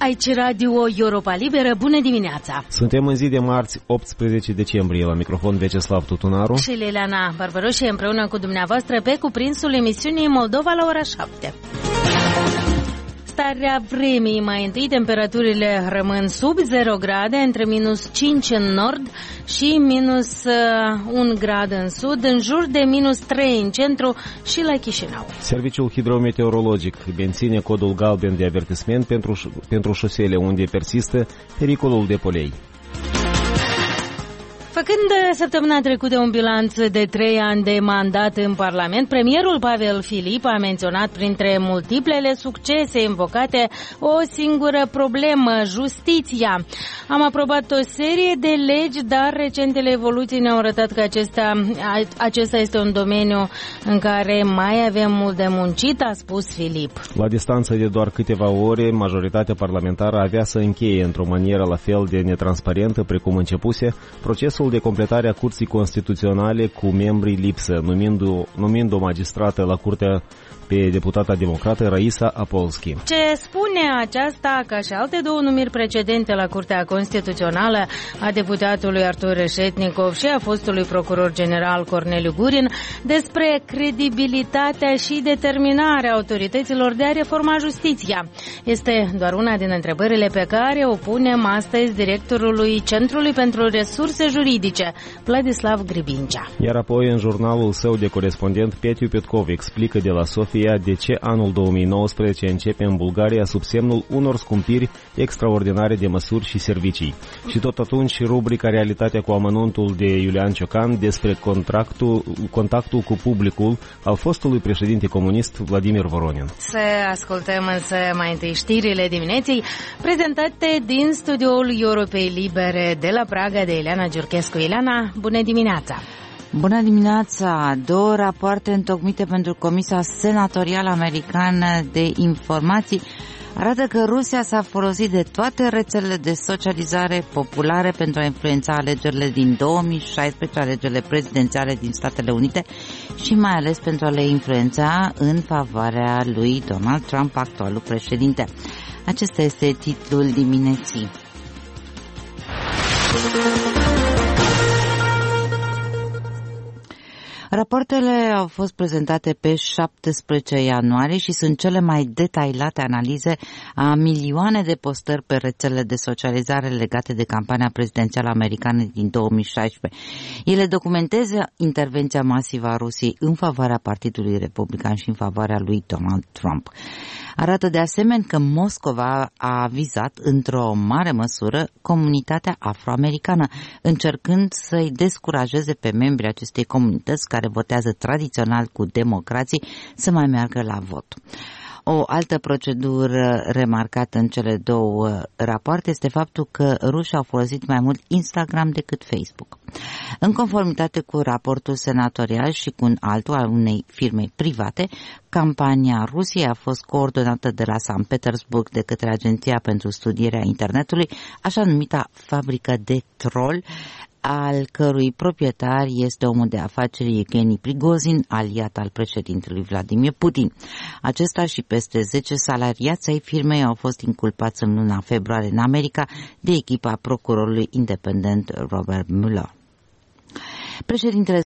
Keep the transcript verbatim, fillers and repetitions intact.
Aici Radio Europa Liberă, bună dimineața! Suntem în zi de marți, optsprezece decembrie, la microfon Veceslav Tutunaru și Liliana Barbaroșie împreună cu dumneavoastră pe cuprinsul emisiunii Moldova la ora șapte. Starea vremii, mai întâi temperaturile rămân sub zero grade, între minus cinci în nord și minus unu grad în sud, în jur de minus trei în centru și la Chișinău. Serviciul hidrometeorologic menține codul galben de avertisment pentru, pentru șosele unde persistă pericolul de polei. Făcând săptămâna trecută un bilanț de trei ani de mandat în Parlament, premierul Pavel Filip a menționat printre multiplele succese invocate o singură problemă, justiția. Am aprobat o serie de legi, dar recentele evoluții ne-au arătat că acesta, acesta este un domeniu în care mai avem mult de muncit, a spus Filip. La distanță de doar câteva ore, majoritatea parlamentară avea să încheie într-o manieră la fel de netransparentă precum începuse procesul de completare a Curții Constituționale cu membrii lipsă, numind-o, numind o magistrată la Curtea pe deputata democrată Raisa Apolski. Ce spune aceasta, ca și alte două numiri precedente la Curtea Constituțională a deputatului Artur Reșetnikov și a fostului procuror general Corneliu Gurin, despre credibilitatea și determinarea autorităților de a reforma justiția. Este doar una din întrebările pe care o punem astăzi directorului Centrului pentru Resurse Juridice, Vladislav Gribincea. Iar apoi, în jurnalul său de corespondent, Petiu Petkov explică de la Sofia de ce anul două mii nouăsprezece începe în Bulgaria sub semnul unor scumpiri extraordinare de măsuri și servicii. Și tot atunci rubrica Realitatea cu amănuntul de Iulian Ciocan despre contractul, contactul cu publicul al fostului președinte comunist Vladimir Voronin. Să ascultăm însă mai întâi știrile dimineții prezentate din studioul Europei Libere de la Praga de Ileana Giurchescu. Ileana, bună dimineața! Bună dimineața! Două rapoarte întocmite pentru Comisia Senatorială Americană de Informații arată că Rusia s-a folosit de toate rețelele de socializare populare pentru a influența alegerile din două mii șaisprezece, alegerile prezidențiale din Statele Unite și mai ales pentru a le influența în favoarea lui Donald Trump, actualul președinte. Acesta este titlul dimineții. Rapoartele au fost prezentate pe șaptesprezece ianuarie și sunt cele mai detaliate analize a milioane de postări pe rețelele de socializare legate de campania prezidențială americană din două mii șaisprezece. Ele documentează intervenția masivă a Rusiei în favoarea Partidului Republican și în favoarea lui Donald Trump. Arată de asemenea că Moscova a vizat într-o mare măsură comunitatea afroamericană, încercând să-i descurajeze pe membrii acestei comunități care votează tradițional cu democrații să mai meargă la vot. O altă procedură remarcată în cele două rapoarte este faptul că rușii au folosit mai mult Instagram decât Facebook. În conformitate cu raportul senatorial și cu un altul al unei firme private, campania Rusiei a fost coordonată de la Sankt Petersburg de către Agenția pentru Studierea Internetului, așa numita fabrică de troll, al cărui proprietar este omul de afaceri Evgeni Prigozhin, aliat al președintelui Vladimir Putin. Acesta și peste zece salariați ai firmei au fost inculpați în luna februarie în America de echipa procurorului independent Robert Mueller. Președintele